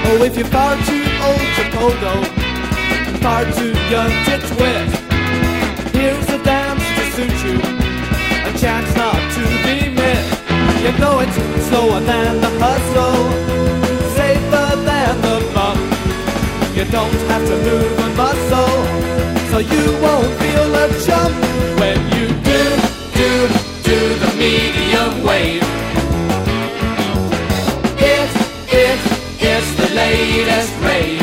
Oh, if you're far too old to pogo, far too young to twist, here's a dance to suit you, a chance not to be missed. You know it's slower than the hustle, safer than the bump. You don't have to move a muscle, so you won't feel a jump when you do the medium wave. It's the latest rave.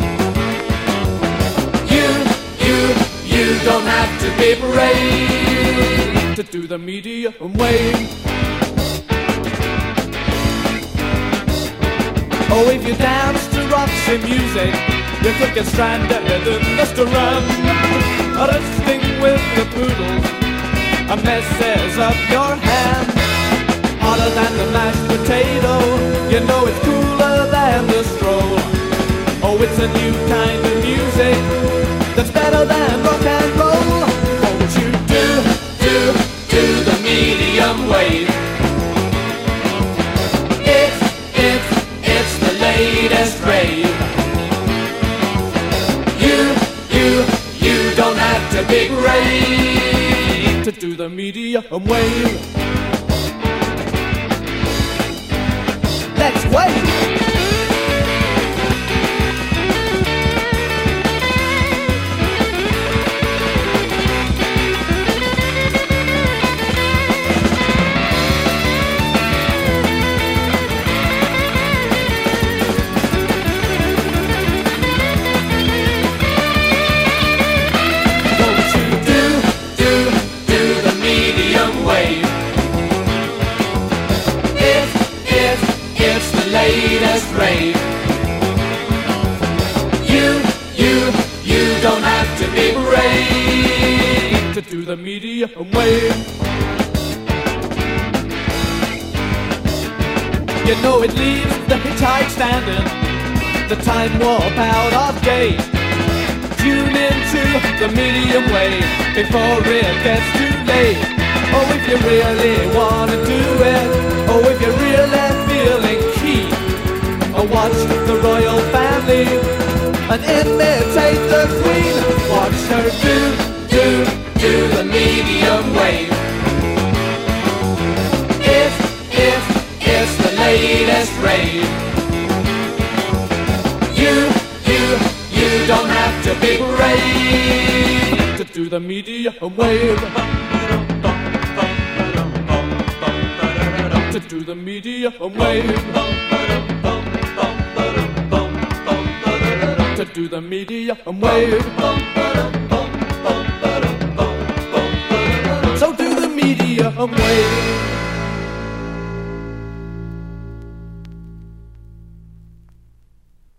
You don't have to be brave to do the medium wave. Oh, if you dance to Roxy music, you could get stranded in the Strand, wrestling with the poodles, a messes up your hand. Hotter than the mashed potato, you know it's cooler than the stroll. Oh, it's a new kind of music that's better than rock and roll. Won't you do the medium wave? It's the latest rave. You don't have to be brave to do the medium wave. Let's wave. Latest rave. You don't have to be brave to do the medium wave. You know it leaves the hitchhike standing, the time warp out of date. Tune into the medium wave before it gets too late. Oh, if you really wanna do it, oh, if you're really feeling keen, or watch the royal family and imitate the queen. Watch her do the medium wave. It's the latest rave. You don't have to be brave to do the medium wave. To do the medium wave. To do the medium wave. So do the medium wave.